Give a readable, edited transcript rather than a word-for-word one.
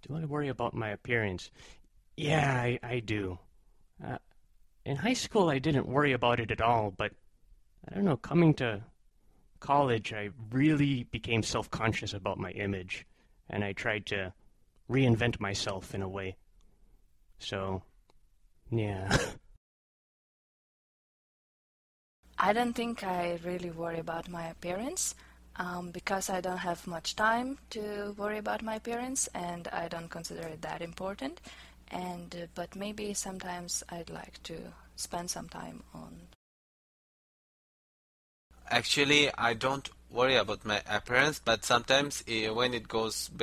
Do I worry about my appearance? Yeah, I do. Uh, in high school, I didn't worry about it at all, but I don't know, coming to college, I really became self-conscious about my image, and I tried to reinvent myself in a way. So, yeah. I don't think I really worry about my appearance because I don't have much time to worry about my appearance and I don't consider it that important. But maybe sometimes I'd like to spend some time on. Actually, I don't worry about my appearance, but sometimes when it goes